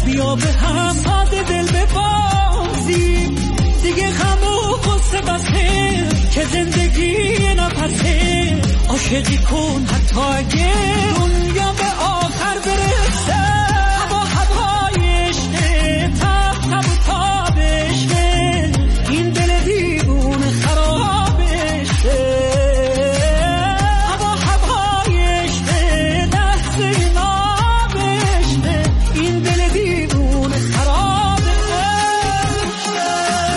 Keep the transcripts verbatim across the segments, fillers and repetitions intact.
بیا به هم ساده دل ببازیم، دیگه غم و غصه بسه که زندگی نفسه. عاشقی کن حتی اگه دنیا به آخر برسه. هوا هوای عشقه، تب تب و تاب عشقه، این دل دیوونه خراب عشقه. هوا هوای عشقه، لحظه ناب عشقه، این دل دیوونه خراب عشقه.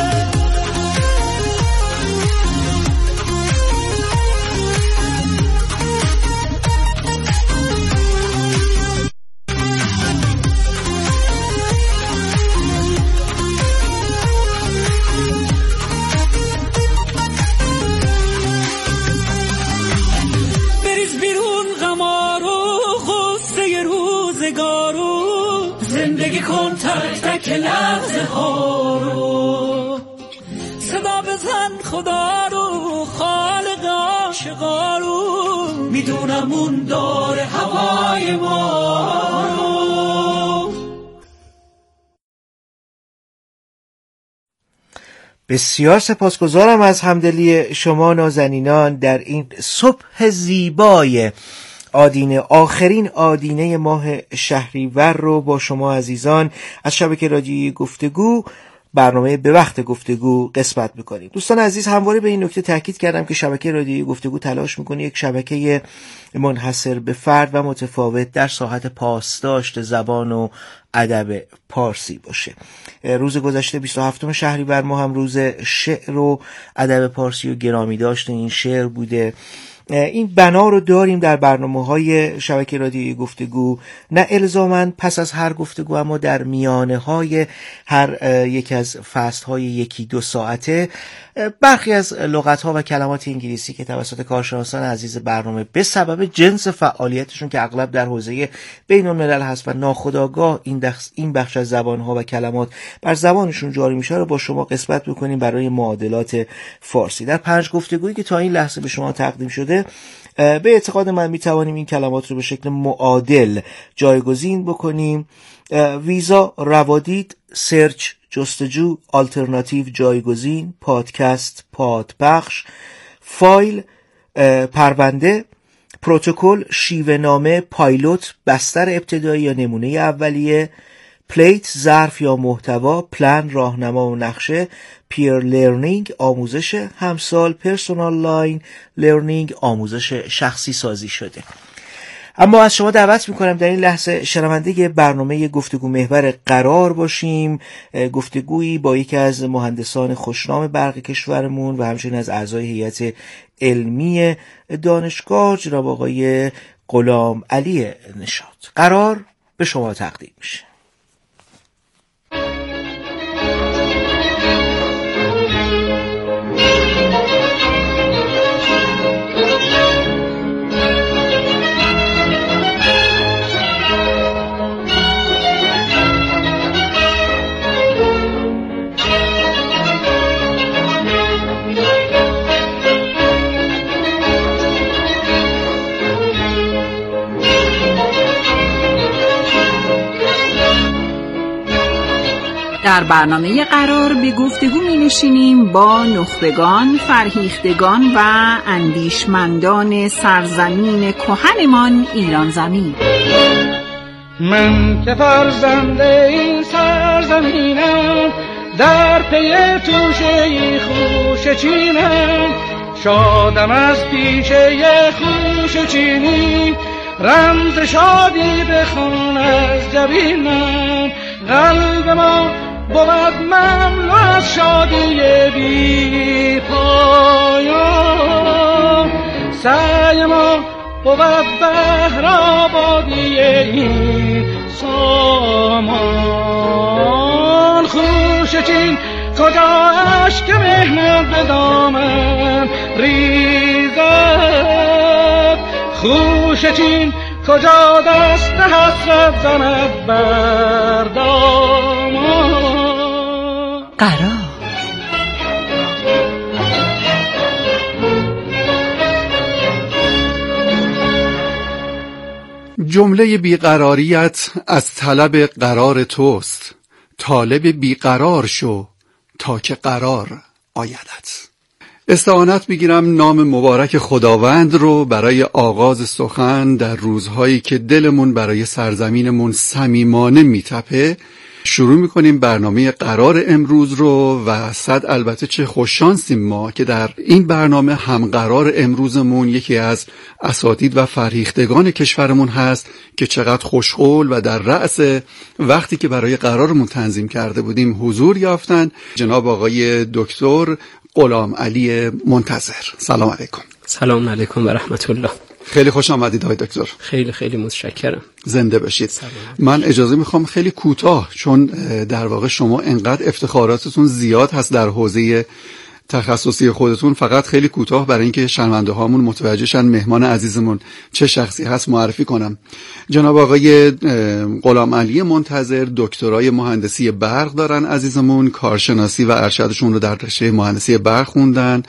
بریز بیرون غمارو، غصه روزگارو، زندگی کن تک تک لحظه ها رو. صدا بزن خدا رو، خالق عاشقا رو، میدونم اون داره هوای ما رو. بسیار سپاسگزارم از همدلی شما نازنینان در این صبح زیبای آدینه، آخرین آدینه ماه شهریور رو با شما عزیزان از شبکه رادیویی گفتگو، برنامه به وقت گفتگو قسمت میکنیم. دوستان عزیز، همواره به این نکته تاکید کردم که شبکه رادیویی گفتگو تلاش میکنه یک شبکه منحصر به فرد و متفاوت در ساحت پاسداشت زبان و ادب پارسی باشه. روز گذشته بیست و هفتم شهریور ما هم روز شعر و ادب پارسی و گرامی داشت این شعر بوده. این بنا رو داریم در برنامه‌های شبکه رادیویی گفتگو، نه الزاماً پس از هر گفتگو، اما در میانه‌های هر یک از فصل‌های یکی دو ساعته برخی از لغت‌ها و کلمات انگلیسی که توسط کارشناسان عزیز برنامه به سبب جنس فعالیتشون که اغلب در حوزه بین‌الملل هست و ناخودآگاه این دخص این بخش از زبان‌ها و کلمات بر زبانشون جاری میشه رو با شما قسمت بکنیم برای معادلات فارسی. در پنج گفتگویی که تا این لحظه به شما تقدیم شده، به اعتقاد من میتوانیم این کلمات رو به شکل معادل جایگزین بکنیم. ویزا، روادید، سرچ، جستجو، آلترناتیو، جایگزین، پادکست، پادبخش، فایل، پرونده، پروتکل، شیوه نامه، پایلوت، بستر ابتدایی یا نمونه اولیه، پلیت، ظرف یا محتوا، پلان، راهنما و نقشه، پیر لرنینگ، آموزش همسال، پرسونال لاین لرنینگ، آموزش شخصی سازی شده. اما از شما دعوت میکنم در این لحظه شنونده برنامه گفتگو محور قرار باشیم، گفتگویی با یکی از مهندسان خوشنام برق کشورمون و همچنین از اعضای هیئت علمی دانشگاه، جناب آقای غلام علی نشاط. قرار به شما تقدیم میشه. در برنامه قرار به گفتگو می نشینیم با نخبگان، فرهیختگان و اندیشمندان سرزمین کهنمان ایران زمین. من که فرزند این سرزمینم، در پی توشه خوش چینم، شادم از پیشه خوش چینی، رمز شادی بخوان از جبینم. قلب ما بود مملو از شادی بی پایان، سعی ما بود بهر آبادی این سامان. خوش چین کجا اشک مهنت به دامن ریزد، خوش چین کجا دست حسرت زند بر دامان. قرار جمله بیقراریت از طلب قرار توست، طالب بیقرار شو تا که قرار آیدت. استعانت میگیرم نام مبارک خداوند رو برای آغاز سخن در روزهایی که دلمون برای سرزمینمون صمیمانه میتپه. شروع میکنیم برنامه قرار امروز رو و صد البته چه خوششانسیم ما که در این برنامه هم قرار امروزمون یکی از اساتید و فرهیختگان کشورمون هست که چقدر خوشقول و در رأس وقتی که برای قرارمون تنظیم کرده بودیم حضور یافتن. جناب آقای دکتر غلام علی منتظر. سلام علیکم. سلام علیکم و رحمت الله. خیلی خوش آمدید آقای دکتر. خیلی خیلی متشکرم. زنده باشید. سلام. من اجازه میخوام خیلی کوتاه، چون در واقع شما انقدر افتخاراتتون زیاد هست در حوزه تخصصی خودتون، فقط خیلی کوتاه برای اینکه شنونده هامون متوجه شن مهمان عزیزمون چه شخصی هست معرفی کنم. جناب آقای غلام علی منتظر دکترای مهندسی برق دارن عزیزمون، کارشناسی و ارشدشون رو در رشته مهندسی برق خوندن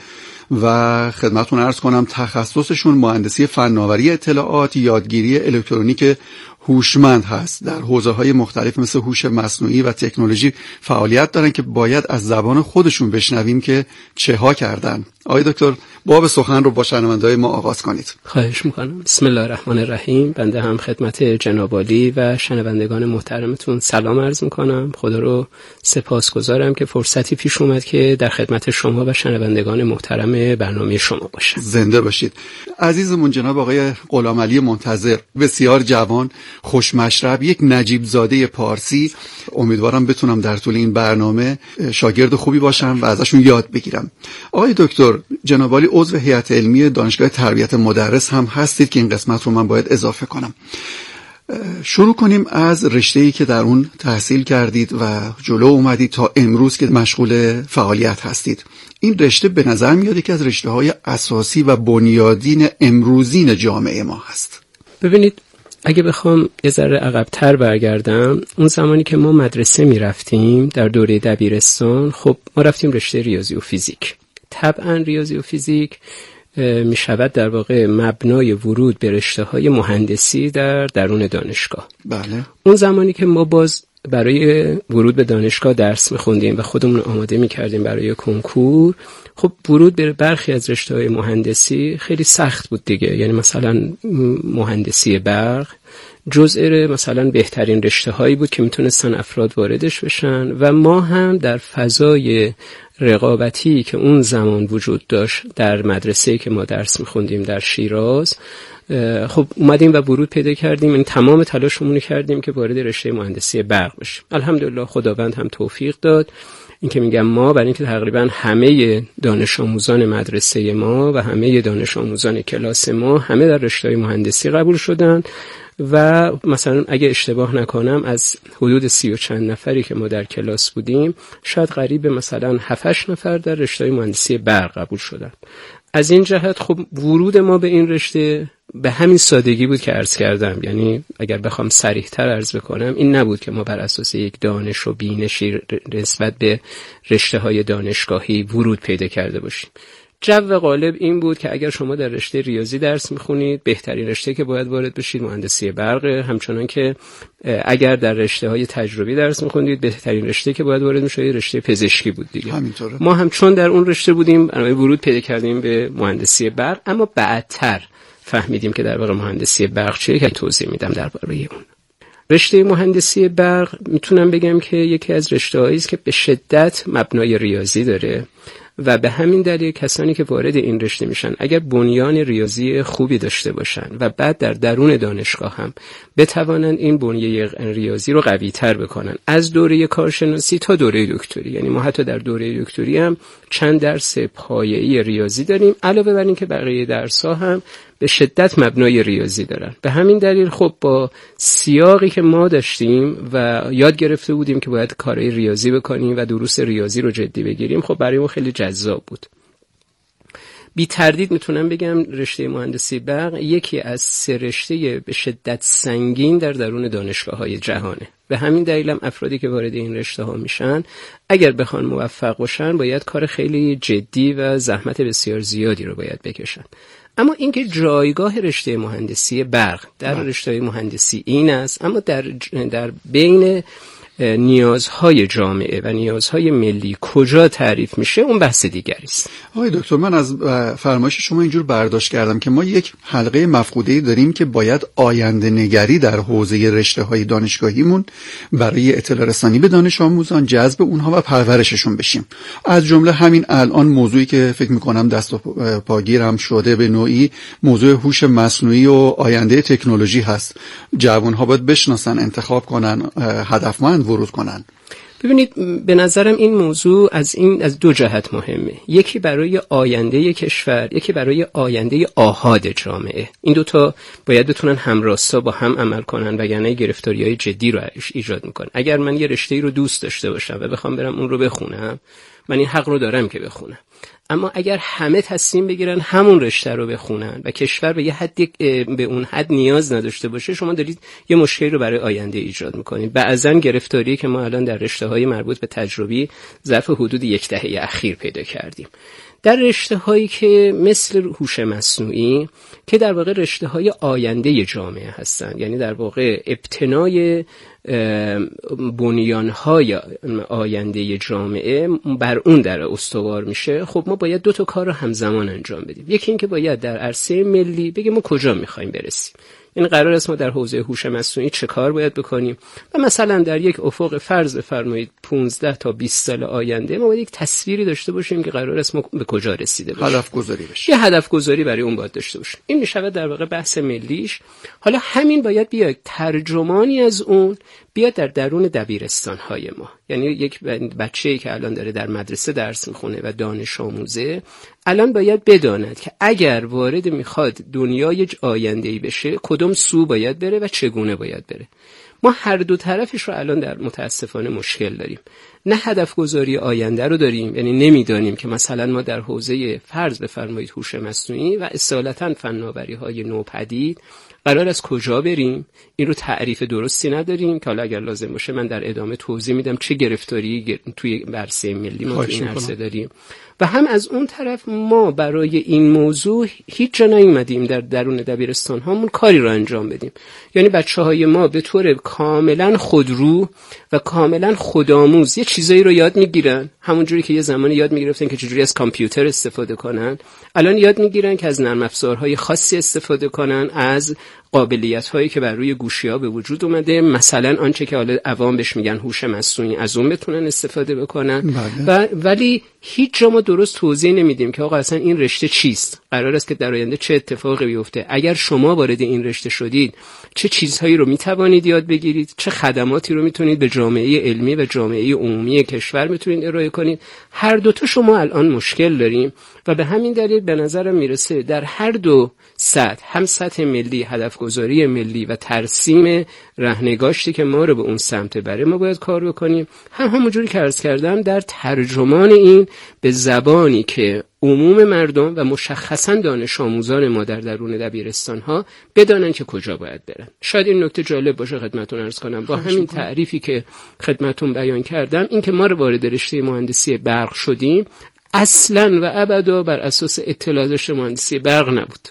و خدمتتون عرض کنم تخصصشون مهندسی فناوری اطلاعات، یادگیری الکترونیک هوشمند هست. در حوزه‌های مختلف مثل هوش مصنوعی و تکنولوژی فعالیت دارن که باید از زبان خودشون بشنویم که چه ها کردن. آقای دکتر باب سخن رو با شنونده‌های ما آغاز کنید. خواهش میکنم. بسم الله الرحمن الرحیم. بنده هم خدمت جناب عالی و شنوندگان محترمتون سلام عرض میکنم. خدا رو سپاسگزارم که فرصتی پیش اومد که در خدمت شما و شنوندگان محترم برنامه شما باشم. زنده باشید. عزیزمون جناب آقای غلام علی منتظر، بسیار جوان، خوشمشرب، یک نجیب زاده پارسی. امیدوارم بتونم در طول این برنامه شاگرد خوبی باشم و ازشون یاد بگیرم. آقای دکتر جناب عالی عضو هیئت علمی دانشگاه تربیت مدرس هم هستید که این قسمت رو من باید اضافه کنم. شروع کنیم از رشته‌ای که در اون تحصیل کردید و جلو اومدید تا امروز که مشغول فعالیت هستید. این رشته به نظر میاد یکی از رشته‌های اساسی و بنیادین امروزین جامعه ما هست. ببینید، اگه بخوام یه ذره عقب‌تر برگردم، اون زمانی که ما مدرسه میرفتیم در دوره دبیرستان، خب ما رفتیم رشته ریاضی و فیزیک. طبعا ریاضی و فیزیک می شود در واقع مبنای ورود به رشته‌های مهندسی در درون دانشگاه. بله. اون زمانی که ما باز برای ورود به دانشگاه درس می‌خوندیم و خودمون آماده می‌کردیم برای کنکور، خب ورود به برخی از رشته‌های مهندسی خیلی سخت بود دیگه. یعنی مثلا مهندسی برق جزء مثلا بهترین رشته‌هایی بود که میتونستن افراد واردش بشن و ما هم در فضای رقابتی که اون زمان وجود داشت در مدرسه‌ای که ما درس می‌خوندیم در شیراز، خب اومدیم و ورود پیدا کردیم. این تمام تلاشمون رو کردیم که وارد رشته مهندسی برق بشیم. الحمدلله خداوند هم توفیق داد. این که میگم ما، برای اینکه تقریبا همه دانش آموزان مدرسه ما و همه دانش آموزان کلاس ما همه در رشته مهندسی قبول شدن و مثلا اگه اشتباه نکنم از حدود سی و چند نفری که ما در کلاس بودیم، شاید قریب مثلا هفت هشت نفر در رشته مهندسی برق قبول شدن. از این جهت خب ورود ما به این رشته به همین سادگی بود که عرض کردم. یعنی اگر بخوام صریح‌تر عرض بکنم، این نبود که ما بر اساس یک دانش و بینشی نسبت به رشته‌های دانشگاهی ورود پیدا کرده باشیم. جو غالب این بود که اگر شما در رشته ریاضی درس میخونید، بهترین رشته که باید وارد بشید مهندسی برق. همچنان که اگر در رشته‌های تجربی درس میخوندید، بهترین رشته که باید وارد میشید رشته پزشکی بود دیگه. همینطوره. ما هم چون در اون رشته بودیم، برای ورود پیدا کردیم به مهندسی برق، اما بعدتر فهمیدیم که در واقع مهندسی برق چیه که توضیح میدم درباره اون. رشته مهندسی برق میتونم بگم که یکی از رشته‌هایی است که به شدت مبنای ریاضی داره و به همین دلیل کسانی که وارد این رشته میشن اگر بنیان ریاضی خوبی داشته باشن و بعد در درون دانشگاه هم بتوانن این بنیه ریاضی رو قوی تر بکنن از دوره کارشناسی تا دوره دکتری. یعنی ما حتی در دوره دکتری هم چند درس پایه‌ای ریاضی داریم، علاوه بر این که بقیه درس‌ها هم به شدت مبنای ریاضی دارن. به همین دلیل خب با سیاقی که ما داشتیم و یاد گرفته بودیم که باید کارهای ریاضی بکنیم و دروس ریاضی رو جدی بگیریم، خب برای ما خیلی جذاب بود. بی تردید میتونم بگم رشته مهندسی برق یکی از سه رشته به شدت سنگین در درون دانشگاه‌های جهانه. به همین دلیل هم افرادی که وارد این رشته ها میشن اگر بخوان موفق باشن باید کار خیلی جدی و زحمت بسیار زیادی رو باید بکشن. اما اینکه جایگاه رشته مهندسی برق در رشته مهندسی این است، اما در در بین نیازهای جامعه و نیازهای ملی کجا تعریف میشه اون بحث دیگری است. آقای دکتر، من از فرمایش شما اینجور برداشت کردم که ما یک حلقه مفقوده‌ای داریم که باید آینده نگری در حوزه رشته‌های دانشگاهیمون برای اطلاع رسانی به دانش آموزان، جذب اونها و پرورششون بشیم. از جمله همین الان موضوعی که فکر می‌کنم دست و پاگیرم شده به نوعی موضوع هوش مصنوعی و آینده تکنولوژی هست. جوان‌ها باید بشناسن، انتخاب کنن، هدفمند ورود کنن. ببینید، به نظرم این موضوع از این از دو جهت مهمه. یکی برای آینده کشور، یکی برای آینده آحاد جامعه. این دوتا باید بتونن همراستا با هم عمل کنن وگرنه گرفتاری‌های جدی رو ایجاد میکنن. اگر من یه رشته‌ای رو دوست داشته باشم و بخوام برم اون رو بخونم، من این حق رو دارم که بخونم. اما اگر همه تصمیم بگیرن همون رشته رو بخونن و کشور به یه حدی به اون حد نیاز نداشته باشه، شما دارید یه مشکلی رو برای آینده ایجاد میکنید. بعضا گرفتاری که ما الان در رشته‌های مربوط به تجربی ظرف حدود یک دهه اخیر پیدا کردیم در رشته‌هایی که مثل هوش مصنوعی که در واقع رشته‌های آینده جامعه هستن، یعنی در واقع ابتنای بنیان‌های آینده جامعه بر اون در استوار میشه. خب ما باید دو تا کار رو همزمان انجام بدیم. یکی این که باید در عرصه ملی بگیم ما کجا می‌خوایم برسیم. این قرار است ما در حوزه هوش مصنوعی چه کار باید بکنیم و مثلا در یک افق فرض بفرمایید پانزده تا بیست سال آینده ما باید یک تصویری داشته باشیم که قرار است ما به کجا رسیده باشیم. هدف گذاری بشه. یه هدف گذاری برای اون باید داشته باشیم. این میشه در واقع بحث ملیش. حالا همین باید بیاد ترجمانی از اون بیاد در درون دبیرستان‌های ما. یعنی یک بچه‌ای که الان داره در مدرسه درس میخونه و دانش آموزه الان باید بداند که اگر وارد میخواد دنیای آینده‌ای بشه کدوم سو باید بره و چگونه باید بره. ما هر دو طرفش رو الان در متاسفانه مشکل داریم. نه هدف گذاری آینده رو داریم، یعنی نمیدانیم که مثلا ما در حوزه فرض بفرمایید هوش مصنوعی و اصالتاً فناوری‌های نوپدید قرار از کجا بریم. این رو تعریف درستی نداریم که حالا اگر لازم باشه من در ادامه توضیح میدم چه گرفتاری توی عرصه ملی ما توی این عرصه داریم. و هم از اون طرف ما برای این موضوع هیچ جا نیومدیم در درون دبیرستان هامون کاری رو انجام بدیم. یعنی بچه‌های ما به طور کاملا خودرو و کاملا خودآموز یه چیزایی رو یاد میگیرن، همونجوری که یه زمانی یاد میگرفتن که چجوری از کامپیوتر استفاده کنن، الان یاد میگیرن که از نرم افزارهای خاصی استفاده کنن، از قابلیت‌هایی که بر روی گوشی‌ها به وجود اومده، مثلا آنچه که حالا عوام بهش میگن هوش مصنوعی، از اون بتونن استفاده بکنن. و ولی هیچ جا ما درست توضیح نمیدیم که آقا اصلا این رشته چیست، قرار است که در آینده چه اتفاقی بیفته، اگر شما وارد این رشته شدید چه چیزهایی رو میتوانید یاد بگیرید، چه خدماتی رو میتونید به جامعه علمی و جامعه عمومی کشور میتونید ارائه کنید. هر دو تا شما الان مشکل داریم و به همین دلیل به نظرم میرسه در هر دو سطح، هم سطح ملی، هدفگذاری ملی و ترسیم رهنگاشتی که ما رو به اون سمت بره ما باید کار بکنیم، هم همونجوری که عرض کردم در ترجمان این به زبانی که عموم مردم و مشخصاً دانش آموزان ما در درون دبیرستان‌ها بدانن که کجا باید برن. شاید این نکته جالب باشه خدمتتون عرض کنم. با همین تعریفی که خدمتتون بیان کردم، این که ما رو وارد رشته مهندسی برق شدیم اصلاً و ابدا بر اساس اطلاع داشته مهندسی برق نبود.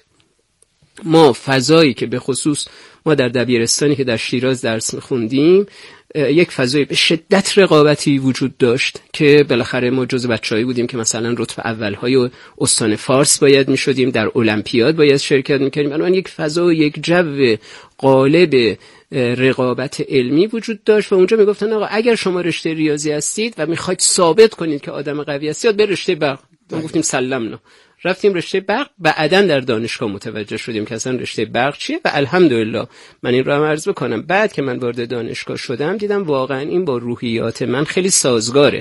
ما فضایی که به خصوص ما در دبیرستانی که در شیراز درس می‌خوندیم یک فضای به شدت رقابتی وجود داشت که بالاخره ما جزو بچه‌هایی بودیم که مثلا رتبه اولهای استان فارس باید می‌شدیم، در المپیاد باید شرکت می‌کردیم. الان یک فضا و یک جو غالب رقابت علمی وجود داشت و اونجا میگفتن آقا اگر شما رشته ریاضی هستید و می‌خواید ثابت کنید که آدم قوی هستید به رشته برق. ما گفتیم سلامنا، رفتیم رشته برق. بعداً در دانشگاه متوجه شدیم که اصلا رشته برق چیه و الحمدلله من این رو هم عرض بکنم بعد که من وارد دانشگاه شدم دیدم واقعاً این با روحیات من خیلی سازگاره.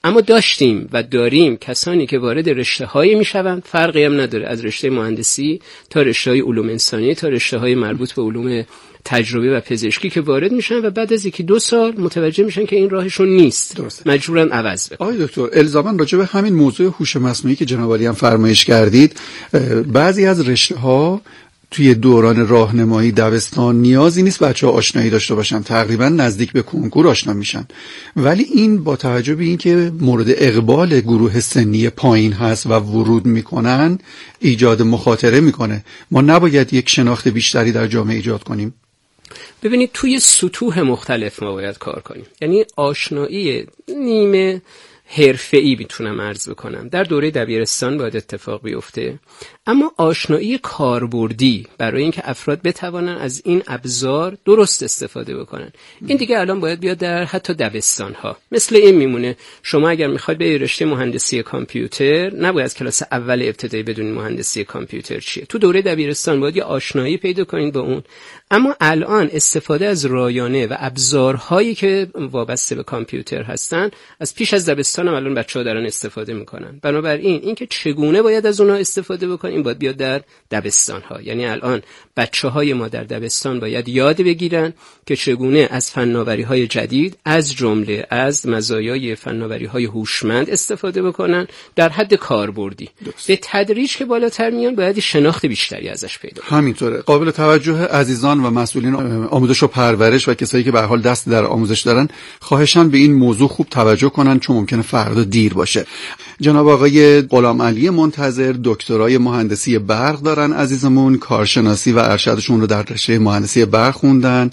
اما داشتیم و داریم کسانی که وارد رشته‌هایی میشوند، فرقی هم نداره از رشته مهندسی تا رشته‌های علوم انسانی تا رشته‌های مربوط به علوم تجربه و پزشکی که وارد میشن و بعد از یکی دو سال متوجه میشن که این راهشون نیست، درسته. مجبورن عوض بکنن. آقای دکتر الزاما راجع به همین موضوع هوش مصنوعی که جناب عالی هم فرمایش کردید، بعضی از رشته‌ها توی دوران راهنمایی دبستان نیازی نیست بچه‌ها آشنایی داشته باشن، تقریبا نزدیک به کنکور آشنا میشن، ولی این با توجه به اینکه مورد اقبال گروه سنی پایین هست و ورود میکنن ایجاد مخاطره میکنه. ما نباید یک شناخت بیشتری در جامعه ایجاد کنیم؟ ببینید توی سطوح مختلف ما باید کار کنیم، یعنی آشنایی نیمه حرفه‌ای میتونم عرض بکنم در دوره دبیرستان باید اتفاق بیفته، اما آشنایی کاربردی برای اینکه افراد بتوانن از این ابزار درست استفاده بکنن، این دیگه الان باید بیاد در حتی دبستان ها. مثل این میمونه شما اگر میخواید به رشته مهندسی کامپیوتر نباید از کلاس اول ابتدایی بدونید مهندسی کامپیوتر چیه، تو دوره دبیرستان باید یه آشنایی پیدا کنید با اون. اما الان استفاده از رایانه و ابزارهایی که وابسته به کامپیوتر هستن از پیش از دبستان هم الان بچه‌ها دارن استفاده میکنن. بنابراین اینکه چگونه باید از اونها استفاده بکنیم این باید بیاد در دبستان ها. یعنی الان بچه‌های ما در دبستان باید یاد بگیرن که چگونه از فناوری‌های جدید از جمله از مزایای فناوری‌های هوشمند استفاده بکنن در حد کاربردی. به تدریج که بالاتر میان باید شناخت بیشتری ازش پیدا کنن. همینطوره. قابل توجه عزیزان و مسئولین آموزش و پرورش و کسایی که به هر حال دست در آموزش دارن خواهشاً به این موضوع خوب توجه کنن چون ممکنه فردا دیر باشه. جناب آقای غلام علی منتظر دکترای مهندسی برق دارن عزیزمون، کارشناسی و ارشدشون رو در رشته مهندسی برق خوندن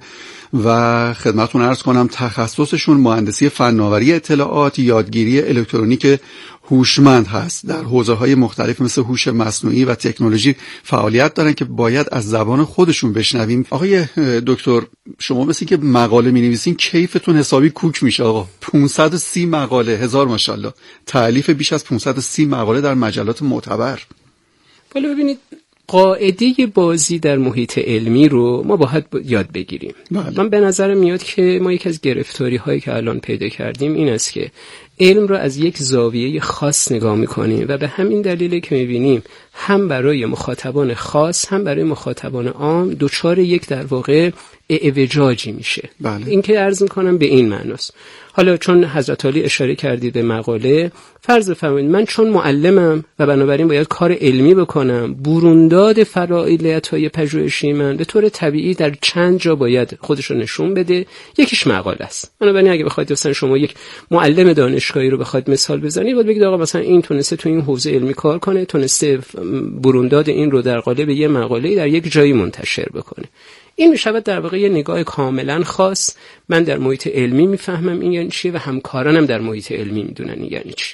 و خدمتتون عرض کنم تخصصشون مهندسی فناوری اطلاعات، یادگیری الکترونیک هوشمند هست. در حوزه‌های مختلف مثل هوش مصنوعی و تکنولوژی فعالیت دارن که باید از زبان خودشون بشنویم. آقای دکتر شما مثل که مقاله می‌نویسین کیفتون حسابی کوک میشه آقا. پانصد و سی مقاله، هزار ماشاءالله. تألیف بیش از پانصد و سی مقاله در مجلات معتبر. ولی ببینید قاعده بازی در محیط علمی رو ما باید یاد بگیریم. بله. من به نظر میاد که ما یک از گرفتاری هایی که الان پیدا کردیم این است که علم رو از یک زاویه خاص نگاه میکنیم و به همین دلیله که میبینیم هم برای مخاطبان خاص هم برای مخاطبان عام دچار یک در واقع اعوجاجی میشه. بله. این که عرض میکنم به این معناست. حالا چون حضرت علی اشاره کردید به مقاله، فرض فرمایید من چون معلمم و بنابراین باید کار علمی بکنم، برونداد فعالیت‌های پژوهشی من به طور طبیعی در چند جا باید خودش رو نشون بده. یکیش مقاله است. بنابراین اگه بخواید مثلا شما یک معلم دانشگاهی رو بخواید مثال بزنید، باید بگید آقا مثلا این تونسته تو این حوزه علمی کار کنه، تونسته برونداد این رو در قالب یه مقاله در یک جایی منتشر بکنه. این میشود در واقع یه نگاه کاملا خاص. من در محیط علمی میفهمم این یعنی چیه و همکارانم در محیط علمی میدونن این یعنی چی.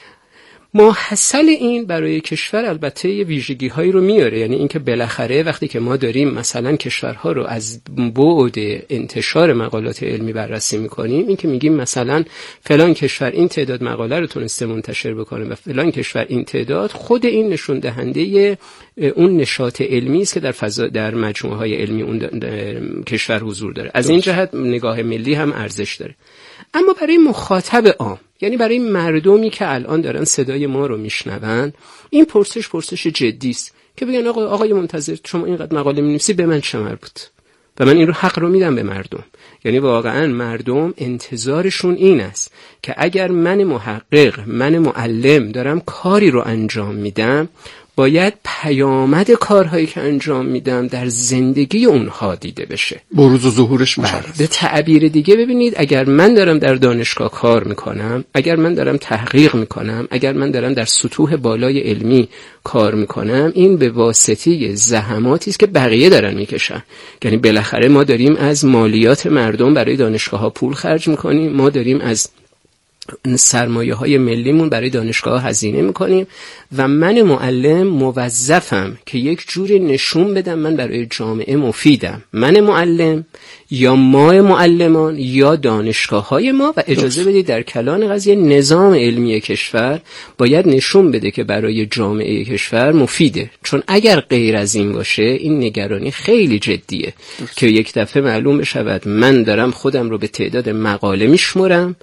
ماحصل این برای کشور البته یه ویژگی هایی رو میاره، یعنی اینکه بالاخره وقتی که ما داریم مثلا کشورها رو از بعد انتشار مقالات علمی بررسی میکنیم، این که میگیم مثلا فلان کشور این تعداد مقاله رو تونسته منتشر بکنه و فلان کشور این تعداد، خود این نشون دهنده اون نشاط علمی است که در فضا در مجموعه های علمی اون کشور حضور داره. از این جهت نگاه ملی هم ارزش داره. اما برای مخاطب عام، یعنی برای مردمی که الان دارن صدای ما رو میشنون، این پرسش پرسش جدی است که بگن آقا آقای منتظر شما اینقدر مقاله می‌نویسی، به من چه مربوط؟ و من این رو حق رو میدم به مردم. یعنی واقعا مردم انتظارشون این است که اگر من محقق، من معلم دارم کاری رو انجام میدم، باید پیامد کارهایی که انجام میدم در زندگی اونها دیده بشه، بروز و ظهورش مشخص. به تعبیر دیگه ببینید، اگر من دارم در دانشگاه کار میکنم، اگر من دارم تحقیق میکنم، اگر من دارم در سطوح بالای علمی کار میکنم، این به واسطه زحماتی است که بقیه دارن میکشن. یعنی بالاخره ما داریم از مالیات مردم برای دانشگاه ها پول خرج میکنیم، ما داریم از سرمایه های ملیمون برای دانشگاه هزینه میکنیم و من معلم موظفم که یک جوری نشون بدم من برای جامعه مفیدم. من معلم یا ما معلمان یا دانشگاه های ما، و اجازه بدید در کلان قضیه نظام علمی کشور باید نشون بده که برای جامعه کشور مفیده. چون اگر غیر از این باشه، این نگرانی خیلی جدیه که یک دفعه معلوم بشود من دارم خودم رو به تعداد مقاله میشمرم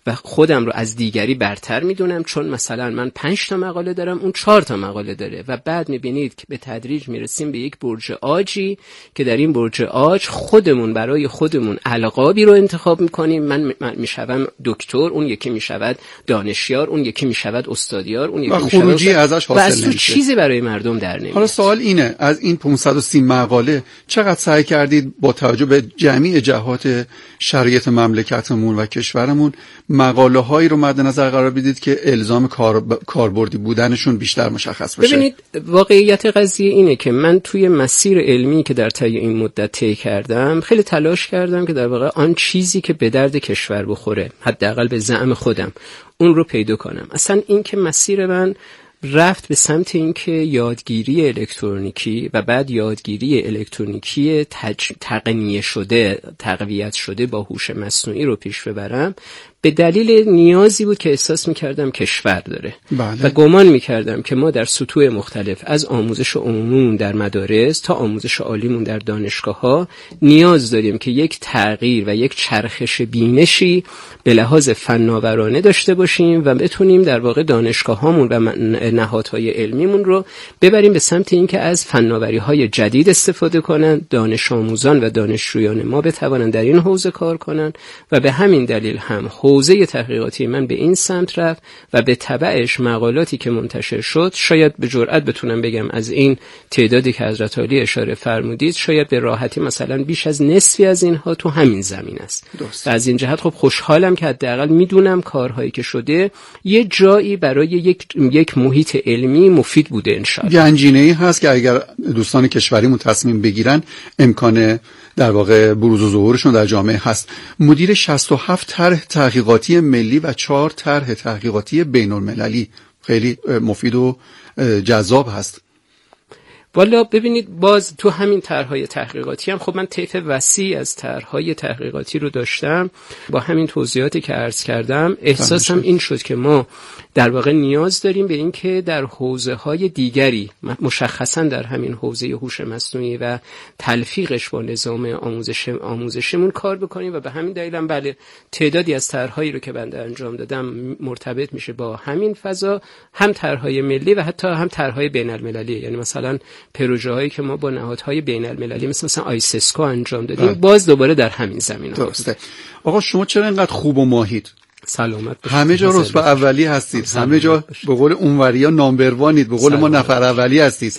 و خودم رو از دیگری برتر میدونم، چون مثلا من پنج تا مقاله دارم، اون چهار تا مقاله داره، و بعد میبینید که به تدریج میرسیم به یک برج عاجی که در این برج عاج خودمون برای خودمون القابی رو انتخاب میکنیم. من, من میشوم دکتر، اون یکی میشود دانشیار، اون یکی میشود استادیار، اون یکی میشود خروجی ازش حاصل نمیشه و از تو چیزی برای مردم در نمیاد. حالا سوال اینه، از این پانصد و سی مقاله چقدر سعی کردید با توجه به جمعی جهات شرایط مملکتمون و کشورمون مقاله هایی رو مد نظر قرار بدید که الزام کار... کاربردی بودنشون بیشتر مشخص بشه؟ ببینید واقعیت قضیه اینه که من توی مسیر علمی که در طی این مدت طی کردم خیلی تلاش کردم که در واقع آن چیزی که به درد کشور بخوره، حداقل به زعم خودم، اون رو پیدا کنم. اصلا این که مسیر من رفت به سمت اینکه یادگیری الکترونیکی و بعد یادگیری الکترونیکی تج... تقنیه شده، تقویت شده با هوش مصنوعی رو پیش ببرم، به دلیل نیازی بود که احساس می‌کردم کشور داره. بله. و گمان می‌کردم که ما در سطوح مختلف از آموزش عمومی در مدارس تا آموزش عالیمون در دانشگاه‌ها نیاز داریم که یک تغییر و یک چرخش بینشی به لحاظ فناورانه داشته باشیم و بتونیم در واقع دانشگاه‌هامون و نهادهای علمیمون رو ببریم به سمت اینکه از فناوری‌های جدید استفاده کنن، دانش آموزان و دانشجویان ما بتوانند در این حوزه کار کنن و به همین دلیل هم حوزه تحقیقاتی من به این سمت رفت و به تبعش مقالاتی که منتشر شد، شاید به جرئت بتونم بگم از این تعدادی که حضرت عالی اشاره فرمودید، شاید به راحتی مثلا بیش از نصفی از اینها تو همین زمین است. و از این جهت خب خوشحالم که حداقل میدونم کارهایی که شده یه جایی برای یک یک محیط علمی مفید بوده انشاءالله. گنجینه‌ای هست که اگر دوستان کشوریمون تصمیم بگیرن امکان در واقع بروز و ظهورشون در جامعه هست. مدیر شصت و هفت طرح تحقیقاتی ملی و چهار طرح تحقیقاتی بین‌المللی، خیلی مفید و جذاب هست. والا ببینید باز تو همین طرح‌های تحقیقاتی هم خب من طیف وسیع از طرح‌های تحقیقاتی رو داشتم. با همین توضیحاتی که عرض کردم احساسم این شد که ما در واقع نیاز داریم به این که در حوزه‌های دیگری، مشخصاً در همین حوزه هوش مصنوعی و تلفیقش با نظام آموزش آموزشمون کار بکنیم و به همین دلیل هم بله تعدادی از طرح‌هایی رو که بنده انجام دادم مرتبط میشه با همین فضا، هم طرح‌های ملی و حتی هم طرح‌های بین‌المللی. یعنی مثلا پروژه هایی که ما با نهادهای بین المللی مثل مثلا آیسسکو انجام دادیم ده. باز دوباره در همین زمینه درسته. آقا شما چرا اینقدر خوب و ماهید؟ سلامت باشید. همه جا رتبه اولی هستید، همه جا به قول اونوریا نامبر وانید، به قول ما نفر اولی هستید.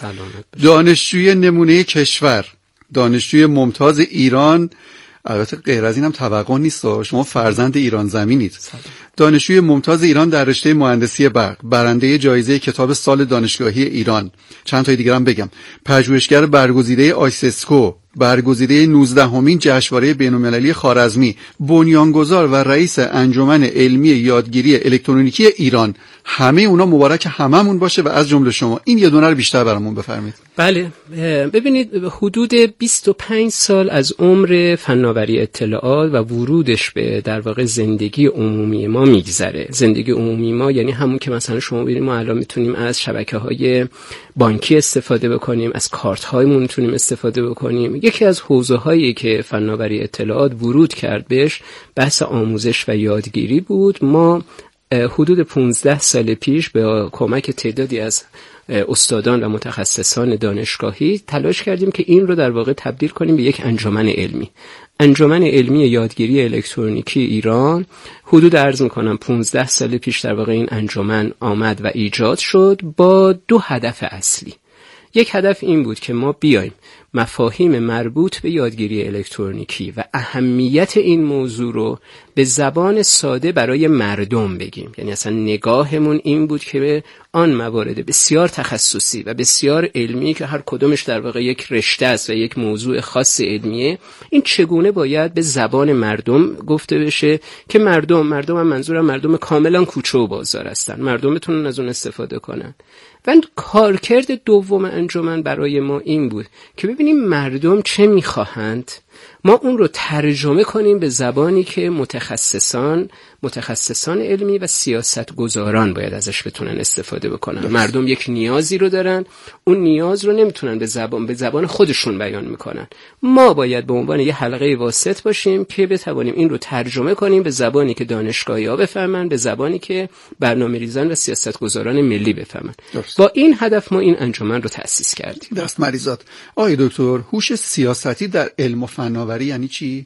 دانشجوی نمونه کشور، دانشجوی ممتاز ایران، البته غیر از این هم توقع نیست، شما فرزند ایران زمینید. دانشجوی ممتاز ایران در رشته مهندسی برق، برنده جایزه کتاب سال دانشگاهی ایران، چند تا دیگه هم بگم، پژوهشگر برگزیده آیسسکو، برگزیده نوزدهمین جشنواره بین‌المللی خوارزمی، بنیانگذار و رئیس انجمن علمی یادگیری الکترونیکی ایران. همه اونا مبارک هممون باشه و از جمله شما. این یه دونه رو بیشتر برامون بفرمایید. بله ببینید حدود بیست و پنج سال از عمر فناوری اطلاعات و ورودش به در واقع زندگی عمومی ما میگذره. زندگی عمومی ما یعنی همون که مثلا شما ببینید ما الان میتونیم از شبکه‌های بانکی استفاده بکنیم، از کارت‌هایمون میتونیم استفاده بکنیم. یکی از حوزه‌هایی که فناوری اطلاعات ورود کرد بهش بحث آموزش و یادگیری بود. ما حدود پانزده سال پیش به کمک تعدادی از استادان و متخصصان دانشگاهی تلاش کردیم که این رو در واقع تبدیل کنیم به یک انجمن علمی. انجمن علمی یادگیری الکترونیکی ایران حدود عرض میکنم پانزده سال پیش در واقع این انجمن آمد و ایجاد شد با دو هدف اصلی. یک هدف این بود که ما بیایم مفاهیم مربوط به یادگیری الکترونیکی و اهمیت این موضوع رو به زبان ساده برای مردم بگیم. یعنی اصلا نگاهمون این بود که به آن موارد بسیار تخصصی و بسیار علمی که هر کدومش در واقع یک رشته است و یک موضوع خاص علمیه، این چگونه باید به زبان مردم گفته بشه که مردم مردم هم منظورم مردم کاملا کوچه و بازار هستن، مردم بتونن از اون استفاده کنن. و کارکرد دوم انجمن برای ما این بود که ببینیم مردم چه میخواهند ما اون رو ترجمه کنیم به زبانی که متخصصان متخصصان علمی و سیاستگزاران باید ازش بتونن استفاده بکنن. دست. مردم یک نیازی رو دارن، اون نیاز رو نمیتونن به زبان به زبان خودشون بیان میکنن. ما باید به عنوان یه حلقه واسط باشیم که بتوانیم این رو ترجمه کنیم به زبانی که دانشگاهی‌ها بفهمن، به زبانی که برنامه‌ریزان و سیاستگزاران ملی بفهمن. درست. با این هدف ما این انجمن رو تأسیس کردیم. درست مریزاد. آقای دکتر، هوش سیاستی در علم و فناوری یعنی چی؟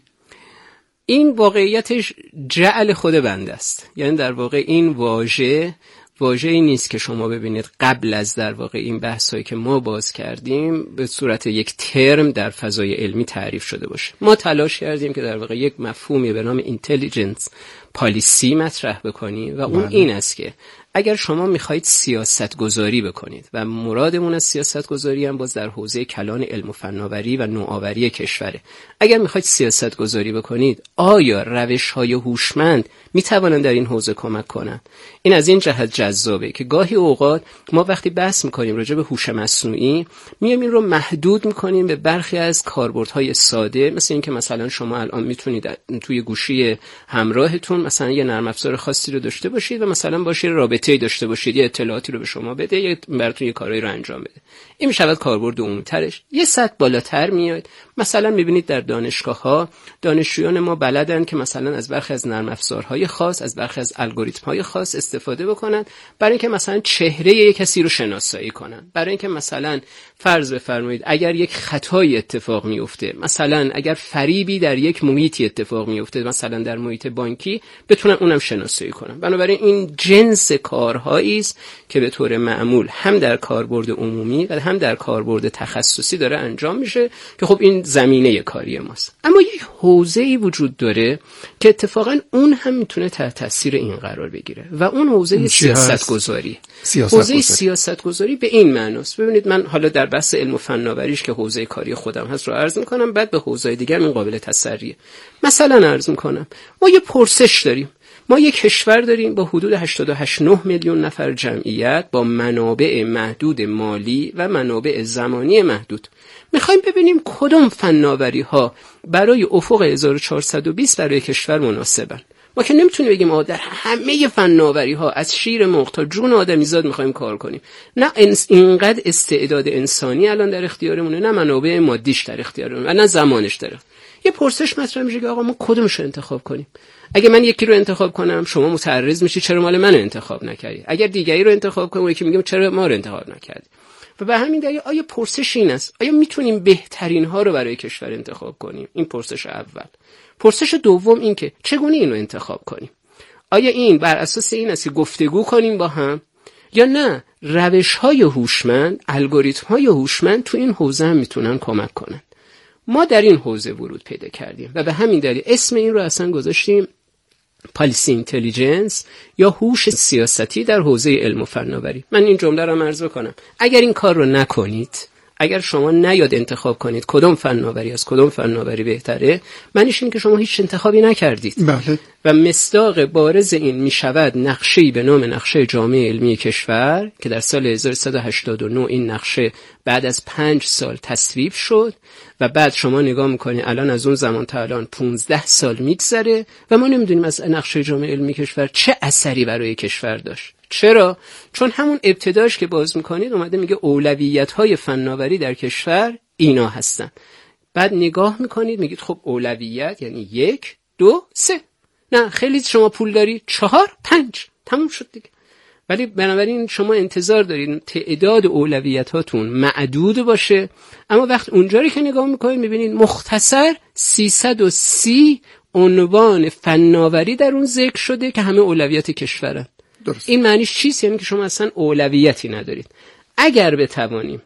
این واقعیتش جعل خود بنده است. یعنی در واقع این واژه واژه‌ای نیست که شما ببینید قبل از در واقع این بحثایی که ما باز کردیم به صورت یک ترم در فضای علمی تعریف شده باشه. ما تلاش کردیم که در واقع یک مفهومی به نام اینتلیجنس پالیسی مطرح بکنیم و اون بله. این است که اگر شما میخواید سیاست گذاری بکنید و مرادمون از سیاست گذاری هم باز در حوزه کلان علم و فناوری و نوآوری کشوره، اگر میخواید سیاست گذاری بکنید آیا روش های هوشمند میتوانند در این حوزه کمک کنند؟ این از این جهت جذابه که گاهی اوقات ما وقتی بحث میکنیم راجع به هوش مصنوعی میایم این رو محدود میکنیم به برخی از کاربردهای ساده، مثل اینکه مثلا شما الان میتونید توی گوشی همراهتون مثلا یه نرم افزار خاصی رو داشته باشید و مثلا باشه رابطه داشته باشید، یه اطلاعاتی رو به شما بده، یه براتون یه کارایی رو انجام بده. این میشود کاربرد عمومی‌ترش. یه سطح بالاتر میاد. مثلا میبینید در دانشگاه‌ها دانشجویان ما بلدن که مثلا از برخی از نرم افزارهای خاص، از برخی از الگوریتم‌های خاص استفاده بکنن برای اینکه مثلا چهره یک کسی رو شناسایی کنن، برای اینکه مثلا فرض بفرمایید اگر یک خطایی اتفاق میفته، مثلا اگر فریبی در یک محیطی اتفاق میفته، مثلا در محیط بانکی، بتونن اونم شناسایی کنن. بنابراین این جنس کارهایی است که به طور معمول هم در کاربرد عمومی و هم در کاربرد تخصصی داره انجام میشه که خب این زمینه کاری ماست. اما یک حوزه‌ای وجود داره که اتفاقا اون هم میتونه تحت تاثیر این قرار بگیره و اون حوزه سیاست‌گذاری. حوزه سیاست‌گذاری به این معناست. ببینید من حالا در بحث علم و فناوریش که حوزه کاری خودم هست رو عرض می‌کنم، بعد به حوزه‌های دیگر این قابل تسریه. مثلا عرض می‌کنم ما یه پرسش داریم. ما یک کشور داریم با حدود هشتاد و هشت و نه میلیون نفر جمعیت، با منابع محدود مالی و منابع زمانی محدود. میخوایم ببینیم کدوم فناوری ها برای افق هزار و چهارصد و بیست برای کشور مناسبن. ما که نمیتونیم بگیم آ در همه فناوری ها از شیر مرغ تا جون آدمیزاد میخوایم کار کنیم. نه اینقدر استعداد انسانی الان در اختیارمونه، نه منابع مادیش در اختیارمونه و نه زمانش داره. یه پرسش مطرح میشه که آقا ما کدومش رو انتخاب کنیم؟ اگه من یکی رو انتخاب کنم شما متعرض میشی چرا مال منو انتخاب نکردی؟ اگر دیگری رو انتخاب کنم یکی میگم چرا ما رو انتخاب نکردی؟ و به همین دلیل آیا پرسش این است آیا میتونیم بهترین ها رو برای کشور انتخاب کنیم؟ این پرسش اول. پرسش دوم این که چگونه این رو انتخاب کنیم؟ آیا این بر اساس این است که گفتگو کنیم با هم یا نه روش‌های هوشمند، الگوریتم‌های هوشمند تو این حوزه هم میتونن کمک کنن؟ ما در این حوزه ورود پیدا کردیم و به همین دلیل اسم این رو اصلا گذاشتیم پالیسی اینتلیجنس یا هوش سیاستی در حوزه علم و فناوری. من این جمله رو عرض کنم. اگر این کار رو نکنید، اگر شما نیاد انتخاب کنید کدوم فناوری از کدوم فناوری بهتره، معنیش این که شما هیچ انتخابی نکردید. بله. و مصداق بارز این می شود نقشه‌ای به نام نقشه جامعه علمی کشور که در سال هزار و سیصد و هشتاد و نه این نقشه بعد از پنج سال تصویب شد و بعد شما نگاه میکنید الان از اون زمان تا الان پونزده سال میگذره و ما نمیدونیم از نقشه جامعه علمی کشور چه اثری برای کشور داشت. چرا؟ چون همون ابتداش که باز میکنید اومده میگه اولویت‌های فناوری در کشور اینا هستن. بعد نگاه میکنید میگید خب اولویت یعنی یک، دو، سه. نه خیلی شما پول داری، چهار، پنج. تموم شد دیگه. ولی بنابراین شما انتظار دارید تعداد اولویتاتون معدود باشه، اما وقت اونجایی که نگاه میکنید میبینید مختصر سیصد و سی عنوان فناوری در اون ذکر شده که همه اولویت کشورن. درست. این معنیش چیست؟ یعنی که شما اصلا اولویتی ندارید. اگر بتوانیم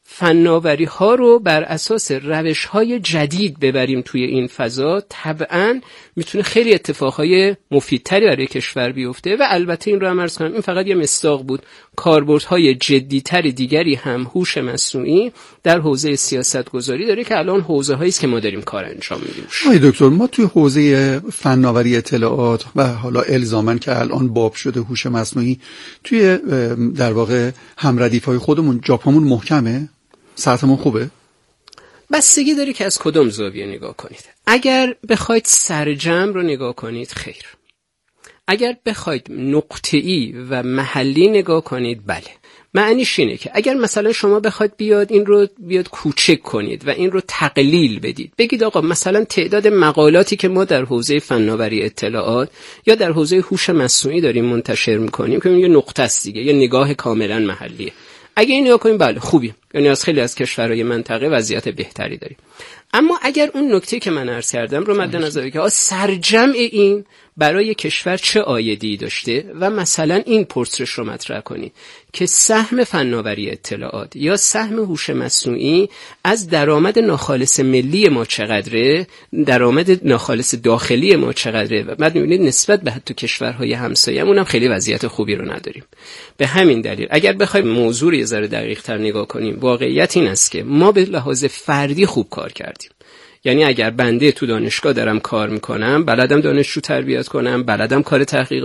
فناوری ها رو بر اساس روش های جدید ببریم توی این فضا، طبعاً میتونه خیلی اتفاقهای مفیدتری برای کشور بیفته. و البته این رو هم عرض کنم این فقط یه مصداق بود، کاربردهای جدی‌تر دیگری هم هوش مصنوعی در حوزه سیاست گذاری داره که الان حوزه هایی است که ما داریم کار انجام میدیم. آقای دکتر، ما توی حوزه فناوری اطلاعات و حالا الزاماً که الان باب شده هوش مصنوعی، توی در واقع همردیف‌های خودمون جاپامون محکمه؟ ساعتمون خوبه؟ بستگی داره که از کدوم زاویه نگاه کنید. اگر بخواید سرجم رو نگاه کنید خیر. اگر بخواید نقطه‌ای و محلی نگاه کنید بله. معنیش اینه که اگر مثلا شما بخواید بیاد این رو بیاد کوچک کنید و این رو تقلیل بدید، بگید آقا مثلا تعداد مقالاتی که ما در حوزه فناوری اطلاعات یا در حوزه هوش مصنوعی داریم منتشر میکنیم که اون یه نقطه است دیگه، یه نگاه کاملا محلیه. اگه این نگاه کنیم بله خوبی، یعنی از خیلی از کشورهای منطقه وضعیت بهتری داریم. اما اگر اون نکته که من عرض کردم رو مد نظر بگیرید که سرجمع این برای کشور چه عایدی داشته و مثلا این پرسش رو مطرح کنید که سهم فناوری اطلاعات یا سهم هوش مصنوعی از درآمد ناخالص ملی ما چقدره، درآمد ناخالص داخلی ما چقدره و بعد می‌بینید نسبت به حتی کشورهای همسایه‌مون هم خیلی وضعیت خوبی رو نداریم. به همین دلیل اگر بخوایم موضوع رو یه ذره دقیق‌تر نگاه کنیم، واقعیت این است که ما به لحاظ فردی خوب کار کردیم. یعنی اگر بنده تو دانشگاه دارم کار میکنم، بلدم دانشجو تربیت کنم، بلدم کار تحقیق